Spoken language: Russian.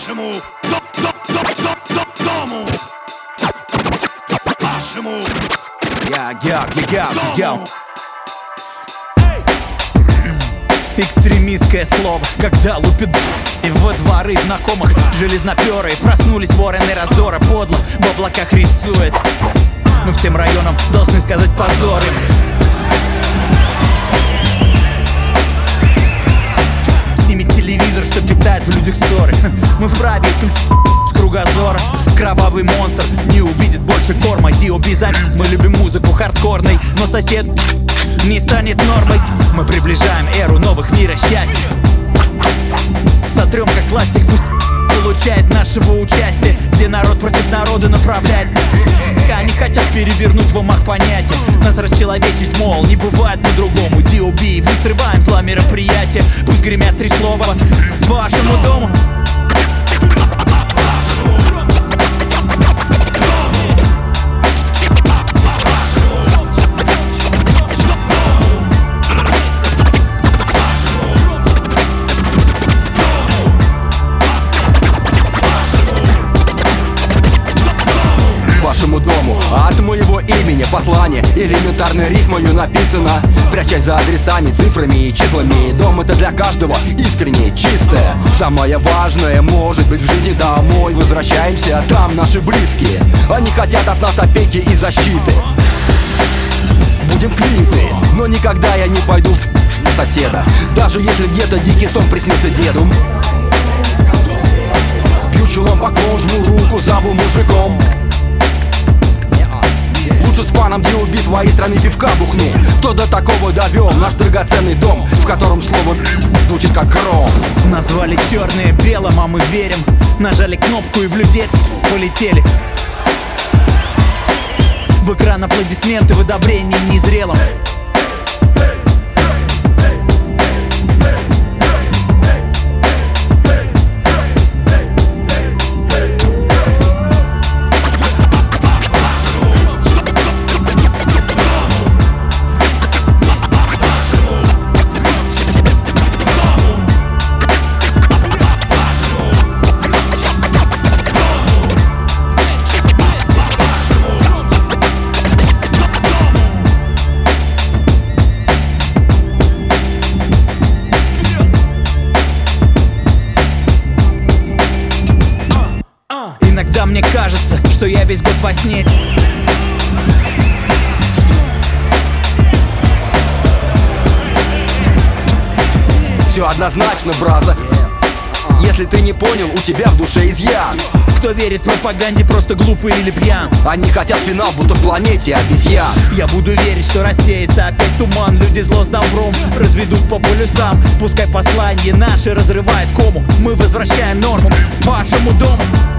вашему дому. Вашему. Экстремистское слово, когда лупит во дворы знакомых. Железноперы проснулись вороны раздора. Подло в облаках рисует. Мы всем районам должны сказать позор им. Снимет телевизор, что питает в людях ссоры. Мы вправе исключить с кругозора. Кровавый монстр не увидит больше корма. D.O.B. Мы любим музыку хардкорной, но сосед не станет нормой. Мы приближаем эру новых мира счастья. Сотрем как пластик, пусть получает нашего участия. Где народ против народа направляет. Они хотят перевернуть в умах понятия. Нас расчеловечить, мол, не бывает по-другому. D.O.B. мы срываем зла мероприятия. Пусть гремят 3 слова вашему дому. Вашему дому. От моего имени послание элементарной рифмою написано. Прячась за адресами, цифрами и числами. Дом — это для каждого искренне чистое. Самое важное может быть в жизни домой. Возвращаемся, там наши близкие. Они хотят от нас опеки и защиты. Будем квиты, но никогда я не пойду на соседа. Даже если где-то дикий сон приснился деду. Пью челом поклон, жму руку, зову мужиком. Лучше с фаном D.O.B. твоей страны пивка бухну. Кто до такого довел наш драгоценный дом, в котором слово звучит как гром. Назвали черное белым, а мы верим. Нажали кнопку и в людей полетели. В экран аплодисменты в одобрении незрелом. Иногда мне кажется, что я весь год во сне. Все однозначно, браза. Если ты не понял, у тебя в душе изъян. Кто верит пропаганде, просто глупый или пьян. Они хотят финал, будто в планете обезьян. Я буду верить, что рассеется опять туман. Люди зло с добром разведут по полюсам. Пускай послание наше разрывает кому. Мы возвращаем норму вашему дому.